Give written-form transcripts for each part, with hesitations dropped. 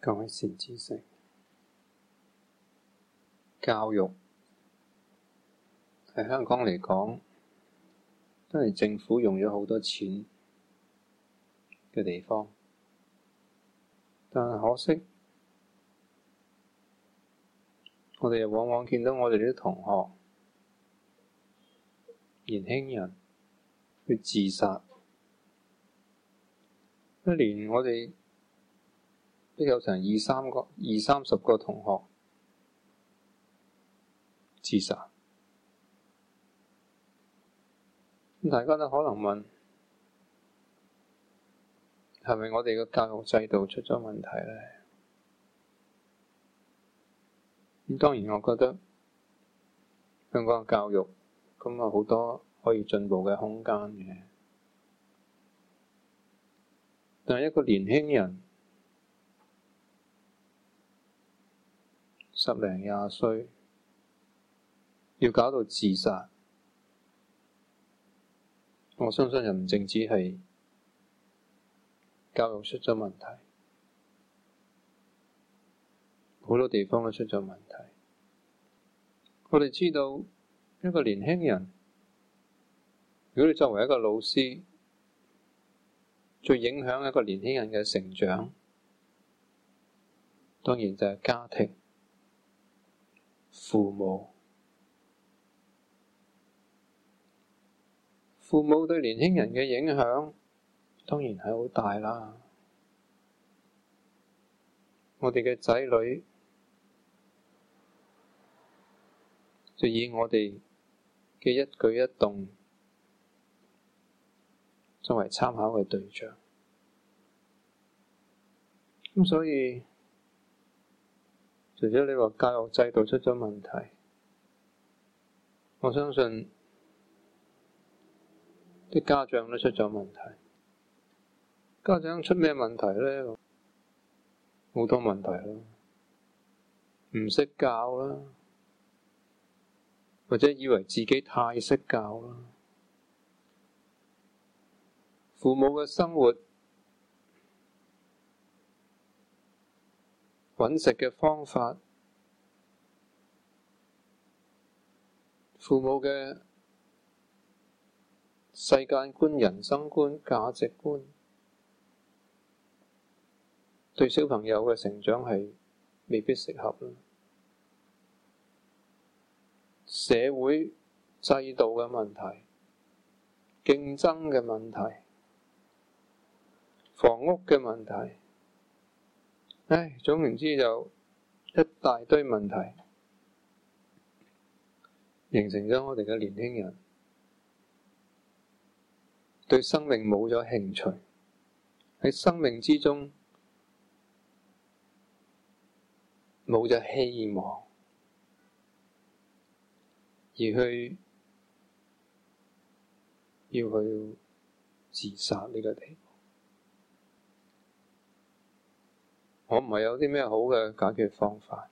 各位善知識，教育喺香港嚟講，都係政府用咗好多錢嘅地方，但係可惜，我哋又往往見到我哋啲同學、年輕人去自殺。一年我哋都有成二三十個同學自殺。咁大家都可能問，係咪我哋嘅教育制度出咗問題咧？咁當然，我覺得香港嘅教育咁好多可以進步嘅空間嘅。但係一個年輕人10零20歲，要搞到自殺，我相信又唔淨止係教育出咗問題，好多地方都出咗問題。我哋知道一個年輕人，如果你作為一個老師，最影響一個年輕人嘅成長，當然就係家庭、父母。父母對年輕人嘅影響當然係好大啦。我哋嘅仔女就以我哋嘅一舉一動作為參考嘅對象。咁所以，除咗你話教育制度出咗問題，我相信啲家長都出咗問題。家長出咩問題呢？好多問題啦，唔識教啦，或者以為自己太識教啦。父母嘅生活、揾食嘅方法、父母嘅世界觀、人生觀、價值觀，對小朋友嘅成長係未必適合啦。社會制度嘅問題、競爭嘅問題、房屋嘅問題，總言之就一大堆問題，形成咗我哋嘅年輕人對生命冇咗興趣，喺生命之中冇咗希望，而要去自殺呢個地步。我唔係有啲咩好嘅解決方法，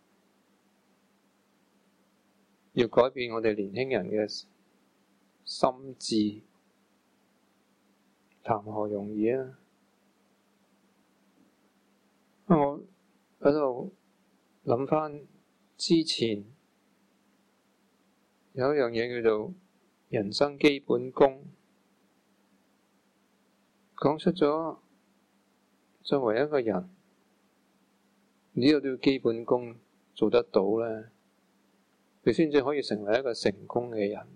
要改變我哋年輕人嘅心智，談何容易啊！我喺度諗返之前有一樣嘢叫做人生基本功，講出咗作為一個人，只有啲基本功做得到咧，你先至可以成為一個成功嘅人。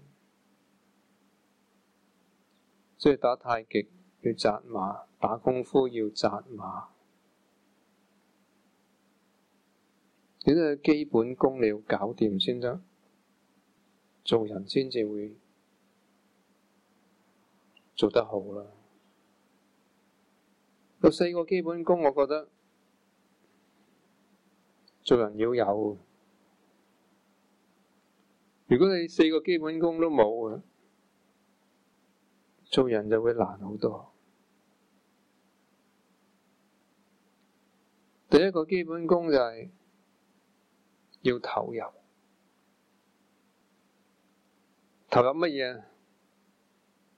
所以打太極要紮馬，打功夫要紮馬。你啲基本功你要搞掂先得，做人先至會做得好啦。有4個基本功，我覺得做人要有。如果你4個基本功都冇嘅，做人就會難好多。第一個基本功就係要投入。投入乜嘢？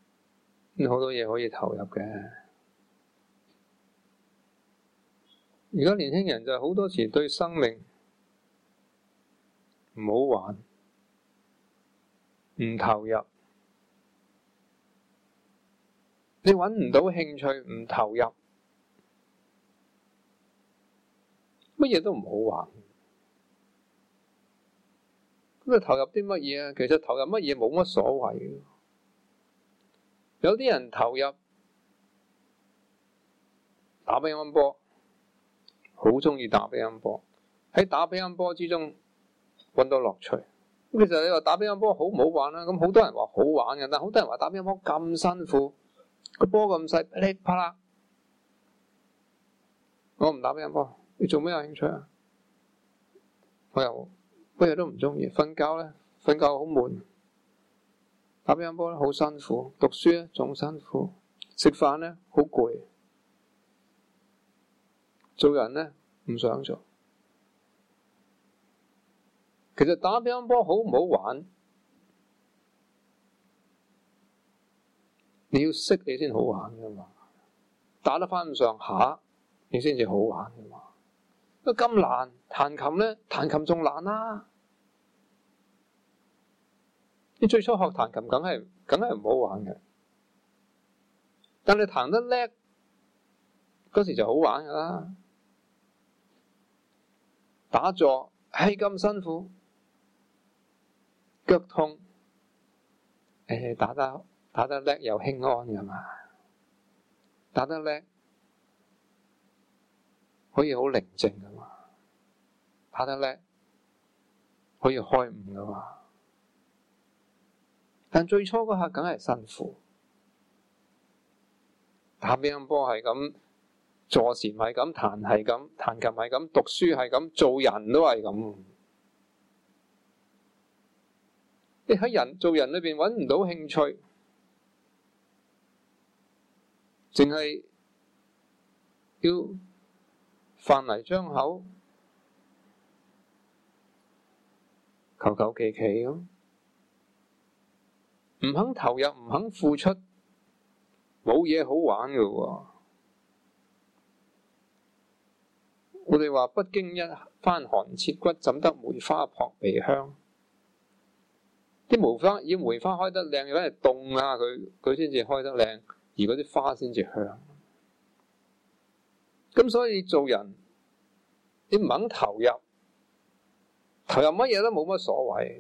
好多嘢可以投入嘅。 而家年輕人就好多時對生命唔好玩，唔投入。你揾唔到興趣，唔投入，乜嘢都唔好玩。咁你投入啲乜嘢啊？其實投入乜嘢冇乜所謂。有啲人投入打乒乓波，好鍾意打乒乓波，喺打乒乓波之中揾到樂趣。咁其實你話打乒乓波好唔好玩啊？咁好多人話好玩嘅，但好多人話打乒乓波咁辛苦，個波咁細，噼里啪啦。我唔打乒乓波，你做咩有興趣啊？我又乜嘢都唔鍾意，瞓覺咧，瞓覺好悶。打乒乓波咧好辛苦，讀書咧仲辛苦，食飯咧好攰，做人咧唔想做。其實打乒乓波好唔好玩？你要識你先好玩噶嘛，打得翻咁上下，你先至好玩噶嘛。咁難彈琴咧，彈琴仲難啦。你最初學彈琴梗係唔好玩嘅，但你彈得叻嗰時就好玩噶啦。打坐係咁辛苦，腳痛，打得叻又輕安噶嘛，打得叻可以好寧靜噶嘛，打得叻可以開悟噶嘛。但最初嗰下梗係辛苦，打乒乓波係咁，坐禪係咁，彈係咁，彈琴係咁，讀書係咁，做人都係咁。你喺做人裏邊揾唔到興趣，淨係要飯泥張口，求求其其咁。唔肯投入，唔肯付出，冇嘢好玩嘅喎。我哋話不經一番寒徹骨，怎得梅花撲鼻香？啲梅花開得靚，要嚟凍啊佢先至開得靚，而嗰啲花先至香。咁所以做人，你唔肯投入乜嘢都冇乜所謂。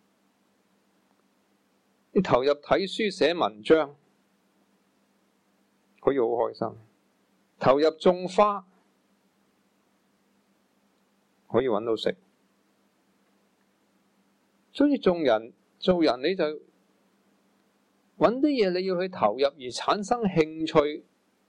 你投入睇書寫文章，可以好開心；投入種花，可以揾到食。所以做人你就揾啲嘢你要去投入而產生興趣，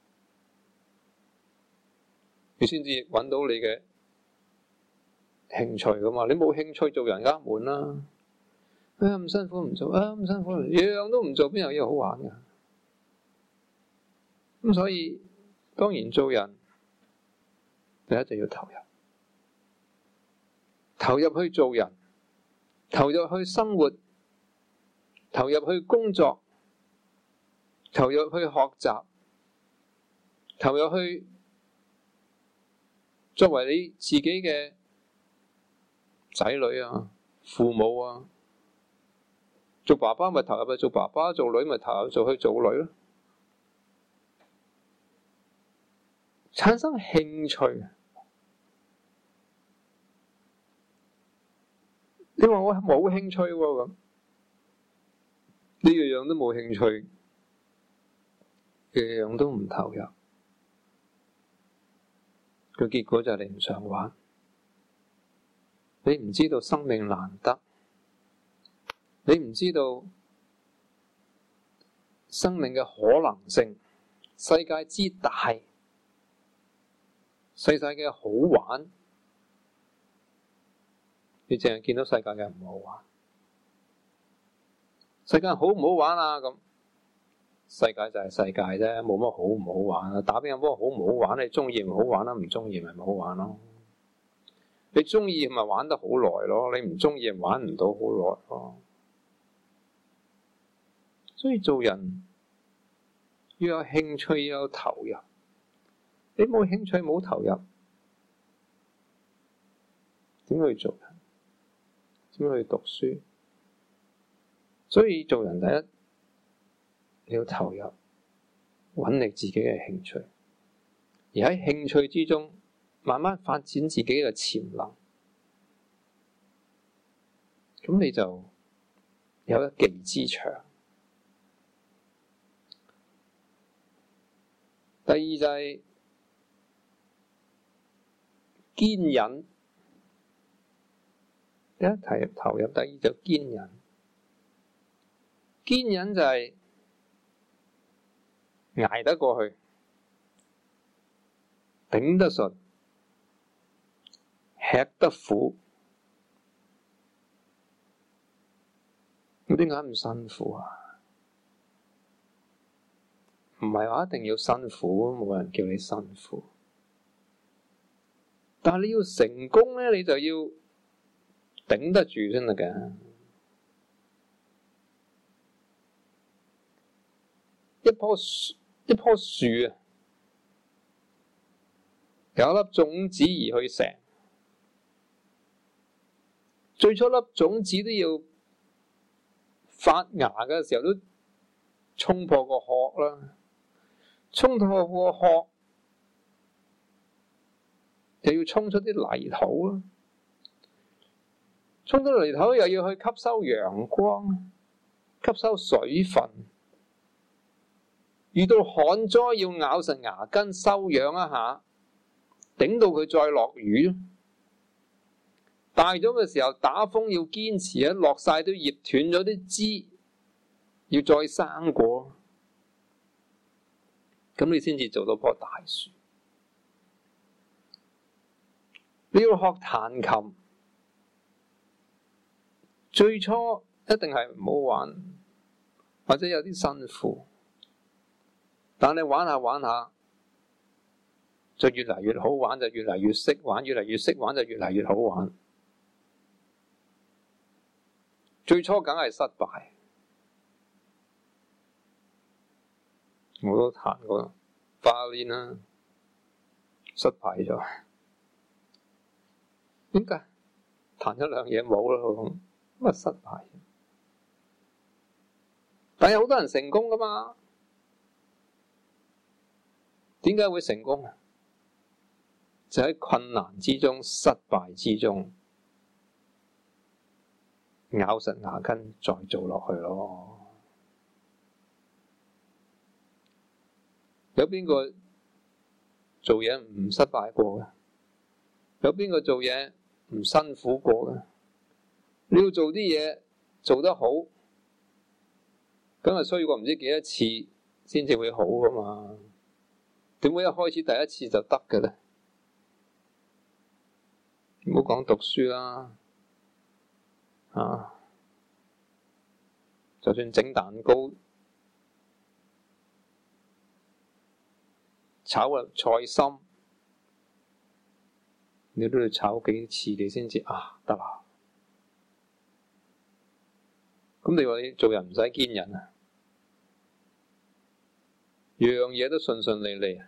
你先至揾到你嘅興趣噶嘛。你冇興趣做人梗係悶啦。咁辛苦唔做，咁辛苦樣樣都唔做，邊有嘢好玩㗎？咁所以當然做人第一就要投入去做人，投入去生活，投入去工作，投入去學習，投入去作為你自己嘅仔女啊、父母啊。做爸爸咪投入去做爸爸，做女咪投入去做女咯。產生興趣。你話我冇興趣喎咁，你樣樣都冇興趣，樣樣都唔投入，個結果就係你唔想玩。你唔知道生命難得。你唔知道生命嘅可能性，世界之大，世界嘅好玩，你淨係見到世界嘅唔好玩。世界好唔好玩啊？咁世界就係世界啫，冇乜好唔好玩啊！打乒乓波好唔好玩？你中意咪好玩啦，唔中意咪唔好玩咯。你中意咪玩得好耐咯，你唔中意咪玩唔到好耐咯。所以做人要有興趣，要有投入。你冇興趣冇投入， 點去做人，點去讀書。所以做人第一，你要投入，揾你自己嘅興趣，而喺興趣之中，慢慢發展自己嘅潛能，咁你就有一技之長。第二就係堅忍，第一投入，第二就堅忍。堅忍就係捱得過去，頂得順，吃得苦。咁點解咁辛苦啊？唔係話一定要辛苦，冇人叫你辛苦。但係你要成功咧，你就要頂得住先得㗎。一棵樹啊，有一粒種子而去成，最初粒種子都要發芽嘅時候都衝破個殼啦，衝破個殼又要衝出啲泥土啦，衝到泥土又要去吸收陽光，吸收水分。遇到旱災要咬實牙根休養一下，頂到佢再落雨。大咗嘅時候打風要堅持，落晒都葉斷咗啲枝，要再生過，咁你先至做到棵大樹。你要學彈琴，最初一定係唔好玩，或者有啲辛苦。但你玩下玩下，就越嚟越好玩，就越嚟越識玩，越嚟越識玩就越嚟越好玩。最初梗係失敗，我都彈過violin啦，失敗咗。點解？彈咗兩嘢冇啦，咁失敗。但有好多人成功噶嘛？點解會成功？就喺困難之中、失敗之中，咬實牙根再做落去咯。有邊個做嘢唔失敗過嘅？有邊個做嘢唔辛苦過嘅？你要做啲嘢做得好，梗係需要過唔知幾多次先至會好噶嘛？點會一開始第一次就得嘅咧？唔好講讀書啦，就算整蛋糕、炒個菜心，你都要炒幾次你先至得啦。咁你話你做人唔使堅忍啊？樣嘢都順順利利啊？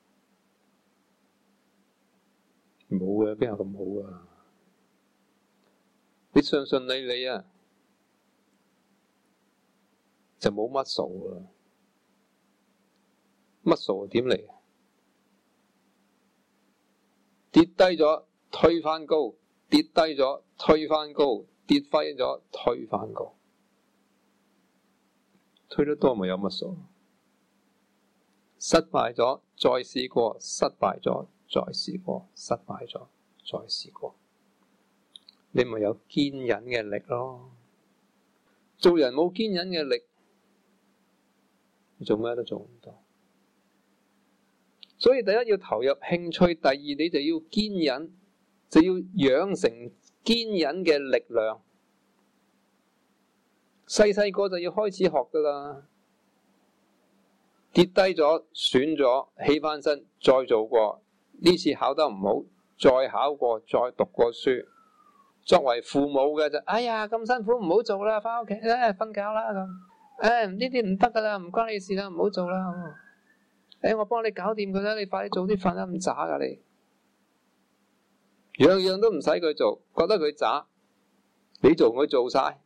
冇嘅，邊有咁好啊？你順順利利啊，就冇乜數啊。乜數點嚟？跌低咗推返高，跌低咗推返高，跌低咗推返高，推得多咪有乜數？失敗咗再試過，失敗咗再試過，失敗咗再試過，你咪有堅忍嘅力咯。做人冇堅忍嘅力，你做咩都做唔到。所以第一要投入興趣，第二你就要堅忍，就要養成堅忍嘅力量。細細個就要開始學噶啦。跌低咗，損咗，起返身，再做過。呢次考得唔好，再考過，再讀過書。作為父母嘅就，哎呀咁辛苦，唔好做啦，返屋企瞓覺啦咁。呢啲唔得噶啦，唔關你事啦，唔好做啦。我幫你搞掂佢啦，你快啲早啲瞓啦，咁渣噶你。 樣樣都唔使佢做，覺得佢渣，你做佢做晒，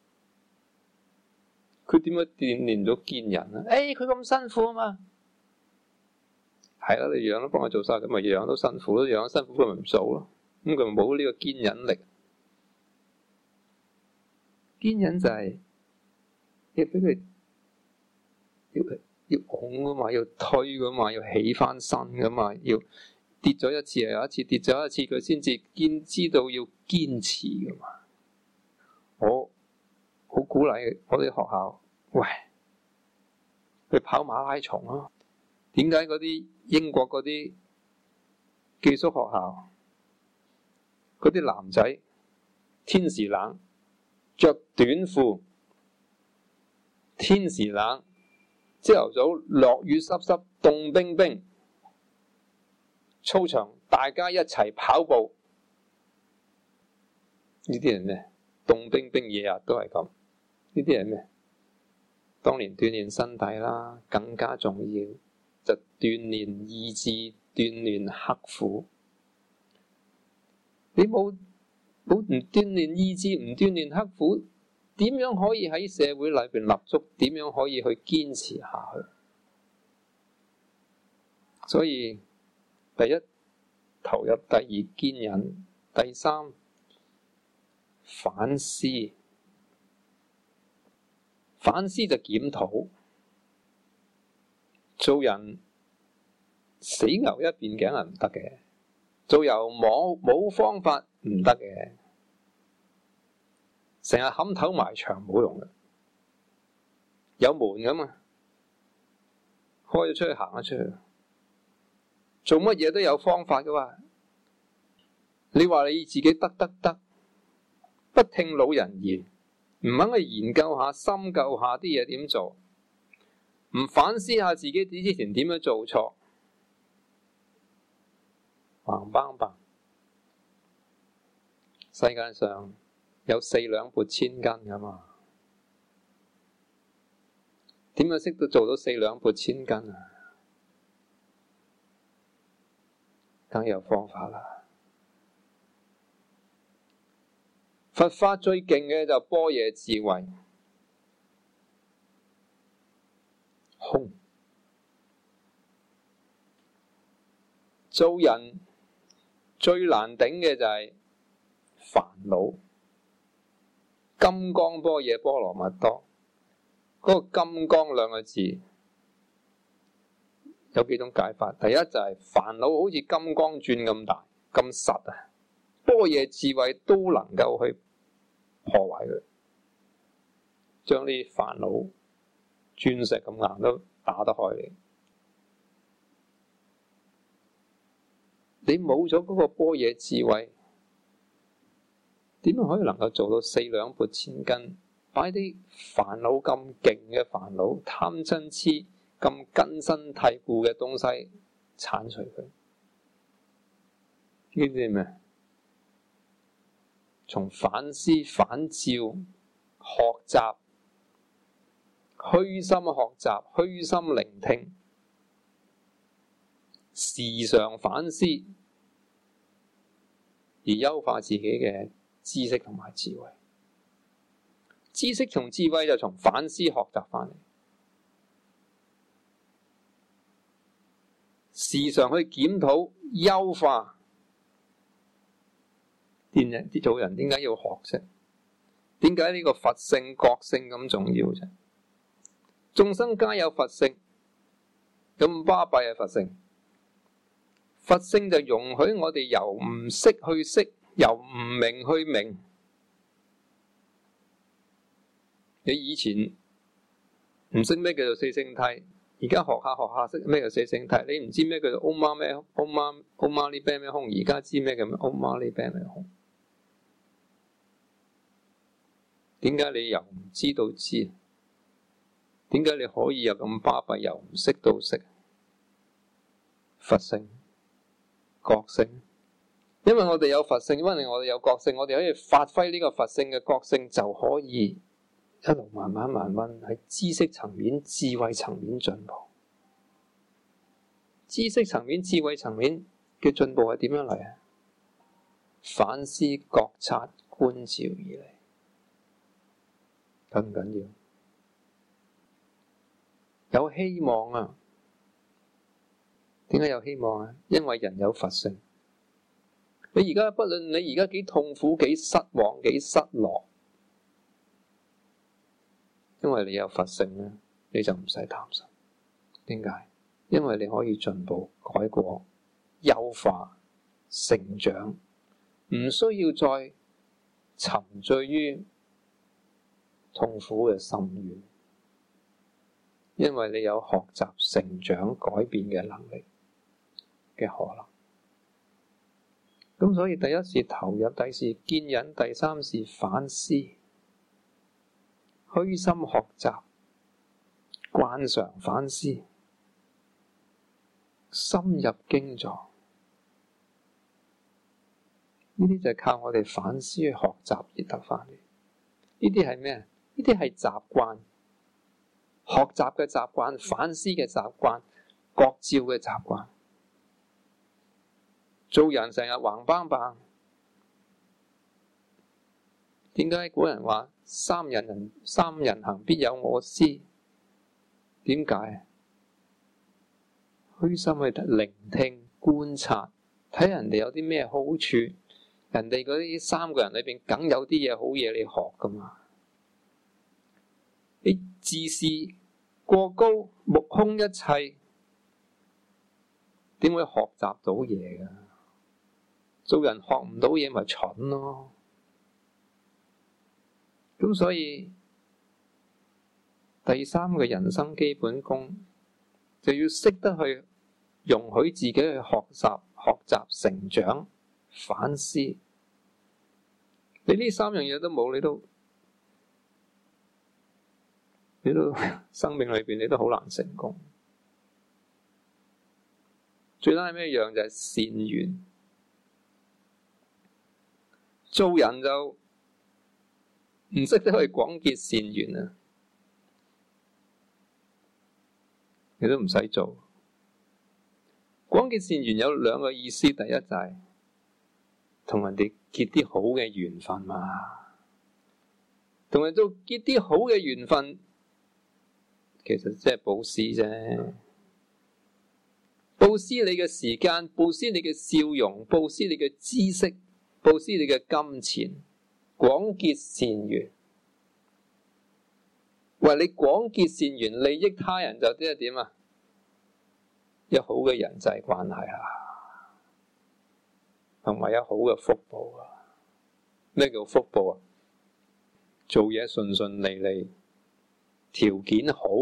佢點樣鍛鍊到堅忍啊？佢咁辛苦啊嘛，係啦，你樣樣都幫佢做晒，咁咪樣樣都辛苦咯，樣樣辛苦佢咪唔做咯，咁佢咪冇呢個堅忍力。堅忍就係要俾佢要拱噶嘛，要推噶嘛，要起翻身噶嘛，要跌咗一次又有一次，跌咗一次佢先至知道要堅持噶嘛。我好鼓勵我哋學校，喂，去跑馬拉松咯。點解嗰啲英國嗰啲寄宿學校嗰啲男仔天時冷，着短褲，天時冷，朝頭早落雨濕濕，凍冰冰，操場大家一齊跑步，呢啲係咩？凍冰冰日日都係咁，呢啲係咩？當年鍛鍊身體啦，更加重要就鍛鍊意志，鍛鍊刻苦。你冇唔鍛鍊意志，唔鍛鍊刻苦，點樣可以喺社會裏邊立足？點樣可以去堅持下去？所以第一投入，第二堅忍，第三反思。反思就檢討。做人死牛一邊頸係唔得嘅，做人冇方法唔得嘅，成日冚頭埋牆冇用嘅，有門噶嘛，開咗出去行咗出去，做乜嘢都有方法噶嘛。你話你自己得，不聽老人言，唔肯去研究下、深究下啲嘢點做，唔反思下自己之前點樣做錯，橫邦棒。世界上有4兩撥千斤噶嘛，點樣識到做到4兩撥千斤啊？梗有方法啦。佛法最勁嘅就般若智慧，空。做人最難頂嘅就係煩惱。金剛般若波羅蜜多，嗰個金剛兩個字有幾種解法？第一就係煩惱好似金剛鑽咁大咁實啊，般若智慧都能夠去破壞佢，將啲煩惱鑽石咁硬都打得開你。你冇咗嗰個般若智慧，點樣可以能夠做到4兩撥千斤？擺啲煩惱咁勁嘅煩惱、貪嗔痴咁根深蒂固嘅東西剷除佢？呢啲係咩？從反思、反照、學習、虛心學習、虛心聆聽，時常反思，而優化自己嘅知識同埋智慧。知識同智慧就從反思學習翻嚟，時常去檢討、優化。啲做人點解要學啫？點解呢個佛性、覺性咁重要啫？眾生皆有佛性，咁巴閉嘅佛性。佛性就容許我哋由唔識去識，由唔明去明。你以前唔識咩叫做四聖諦，而家學下識咩叫四聖諦。你唔知咩叫做唵嘛咩唵嘛呢唄咩空，而家知咩叫唵嘛呢唄咩空。點解你由唔知道知？點解你可以有咁巴閉，由唔識到識？佛性、覺性，因為我哋有佛性，因為我哋有覺性，我哋可以發揮呢個佛性嘅覺性，就可以一路慢慢喺知識層面、智慧層面進步。知識層面、智慧層面嘅進步係點樣嚟啊？ 反思、覺察、觀照而嚟，緊唔緊要？有希望啊！點解有希望啊？因為人有佛性。你而家不論你而家幾痛苦、幾失望、幾失落，因為你有佛性咧，你就唔使擔心。點解？因為你可以進步、改過、優化、成長，唔需要再沉醉於痛苦嘅深淵，因為你有學習、成長、改變嘅能力嘅可能。咁所以第一是投入，第二是堅忍，第三是反思，虛心學習，慣常反思，深入經藏。呢啲就係靠我哋反思去學習而得翻嚟。呢啲係咩？呢啲係習慣，學習嘅習慣，反思嘅習慣，覺照嘅習慣。做人成日橫邦棒，點解古人話三人行必有我師？點解？虛心去聆聽、觀察，睇人哋有啲咩好處，人哋嗰啲三個人裏邊梗有啲嘢好嘢你學噶嘛？你自視過高，目空一切，點會學習到嘢噶？做人學唔到嘢咪蠢咯。咁所以第三個人生基本功就要識得去容許自己去學習、成長、反思。你呢三樣嘢都冇，你都生命裏邊你都好難成功。最難係咩樣？就係善緣。做人就唔識得去廣結善緣啊！你都唔使做。廣結善緣有兩個意思，第一就係同人哋結啲好嘅緣分嘛。同人做結啲好嘅緣分，其實即係布施啫。布施你嘅時間，布施你嘅笑容，布施你嘅知識，布施你嘅金錢，廣結善緣。為你廣結善緣，利益他人就即係點啊？有好嘅人際關係啊，同埋有好嘅福報啊。咩叫福報啊？做嘢順順利利，條件好。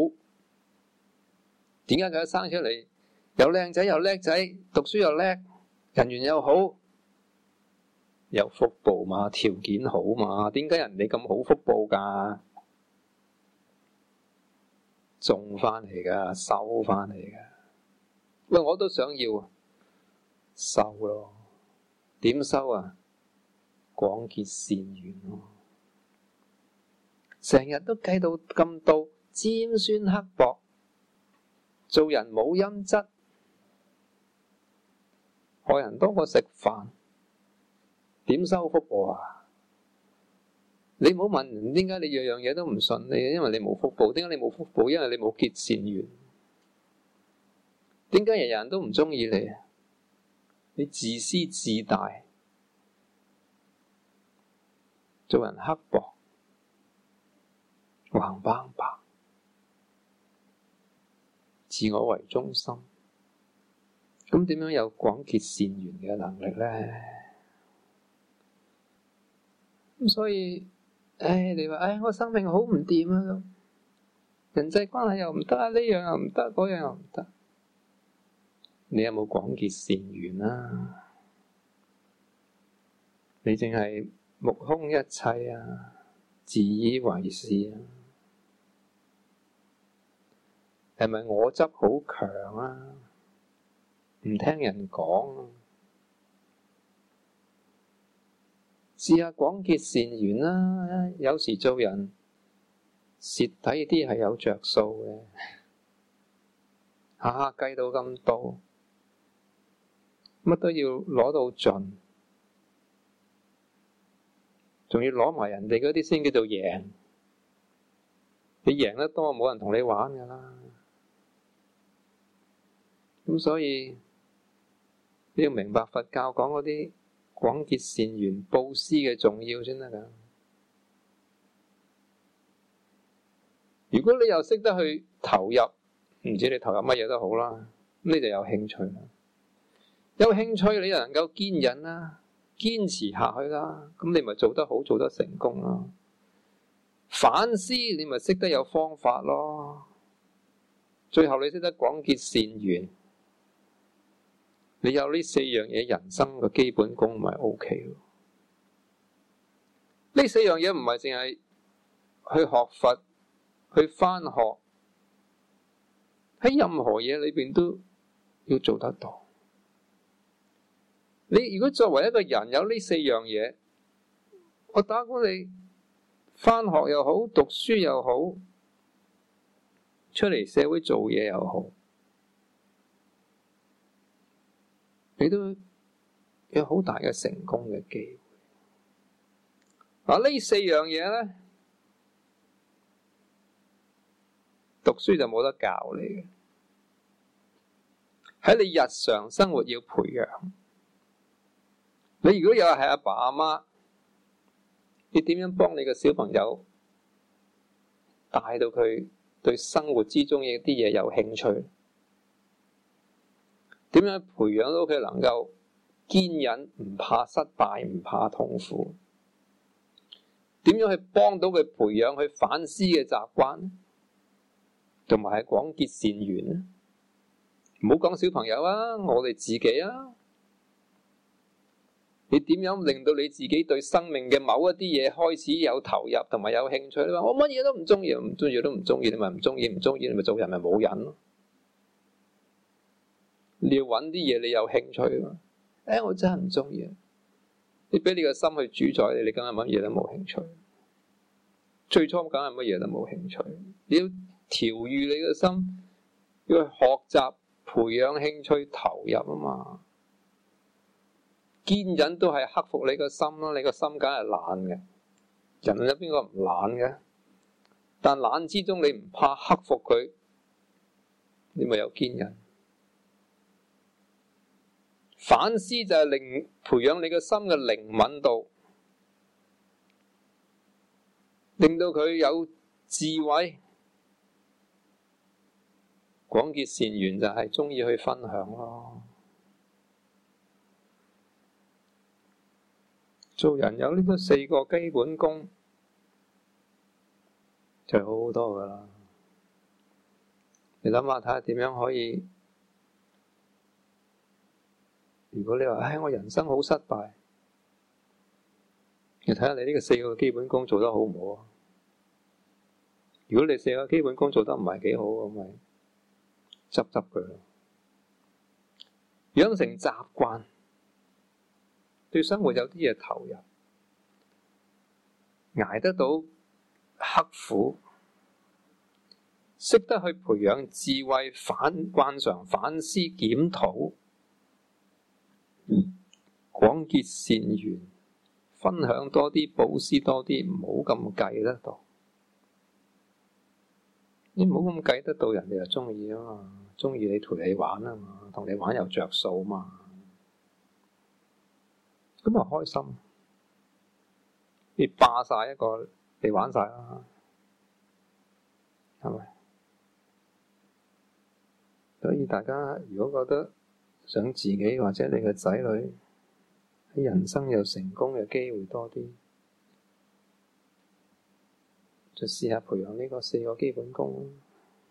點解佢一生出嚟又靚仔又叻仔，讀書又叻，人緣又好？有福報嘛，條件好嘛。點解人哋咁好福報噶？種翻嚟噶，收翻嚟噶。喂，我都想要收咯。點收啊？廣結善緣咯。成日都計到咁多尖酸刻薄，做人冇陰質，害人多過食飯，點收福報啊？你唔好問點解你樣樣嘢都唔順利，因為你冇福報。點解你冇福報？因為你冇結善緣。點解人人都唔中意你啊？你自私自大，做人刻薄，橫邦棒，自我為中心，咁點樣有廣結善緣嘅能力咧？咁所以，你話，我生命好唔掂啊，人際關係又唔得啊，呢樣又唔得，嗰樣又唔得。你有冇廣結善緣啊？你淨係目空一切啊，自以為是啊？係咪我執好強啊？唔聽人講啊？試下廣結善緣啦。有時做人蝕底啲係有着數嘅，下下計到咁多，乜都要攞到盡， 仲要攞埋人哋嗰啲先叫做贏。你贏得多，冇人同你玩噶啦。咁所以你要明白佛教講嗰啲廣結善緣、布施嘅重要先得噶。如果你又識得去投入，唔知你投入乜嘢都好啦，咁你就有興趣啦。有興趣你就能夠堅忍啦，堅持下去啦，咁你咪做得好，做得成功啦。反思你咪識得有方法咯。最後你識得廣結善緣，你有呢四樣嘢，人生嘅基本功咪 OK 咯。呢四樣嘢唔係淨係去學佛，去返學，喺任何嘢裏邊都要做得到。你如果作為一個人有呢四樣嘢，我打估你返學又好，讀書又好，出嚟社會做嘢又好，你都有好大嘅成功嘅機會。嗱，呢四樣嘢咧，讀書就冇得教你嘅，喺你日常生活要培養。你如果又係阿爸阿媽，你點樣幫你個小朋友帶到佢對生活之中嘅啲嘢有興趣？點樣培養到佢能夠堅忍，唔怕失敗，唔怕痛苦？點樣去幫到佢培養去反思嘅習慣，同埋係廣結善緣咧？唔好講小朋友啊，我哋自己啊，你點樣令到你自己對生命嘅某一啲嘢開始有投入同埋有興趣？你話我乜嘢都唔中意，唔中意都唔中意，你咪唔中意，唔中意你咪做人咪冇癮咯。你要揾啲嘢你有興趣啊！我真係唔中意。你俾你個心去主宰你，你梗係乜嘢都冇興趣。最初梗係乜嘢都冇興趣。你要調御你個心，要去學習培養興趣投入啊嘛。堅忍都係克服你個心咯，你個心梗係懶嘅。人有邊個唔懶嘅？但懶之中你唔怕克服佢，你咪有堅忍。反思就係培養你個心嘅靈敏度，令到佢有智慧。廣結善緣就係鍾意去分享咯。做人有呢個四個基本功就好好多噶啦。你諗下睇下點樣可以？如果你話我人生好失敗，你睇下你呢個四個基本功做得好唔好啊？如果你四個基本功做得唔係幾好，咁咪執佢咯。養成習慣，對生活有啲嘢投入，捱得到刻苦，識得去培養智慧，慣常反思檢討，廣結善緣，分享多啲，布施多啲，唔好咁計得到。你唔好咁計得到，人哋就鍾意啊嘛，鍾意你陪你玩啊嘛，同你玩又着數嘛，咁啊開心。你霸晒一個，你玩晒啦，係咪？所以大家如果覺得想自己或者你嘅仔女喺人生有成功嘅機會多啲，就試下培養呢個四個基本功。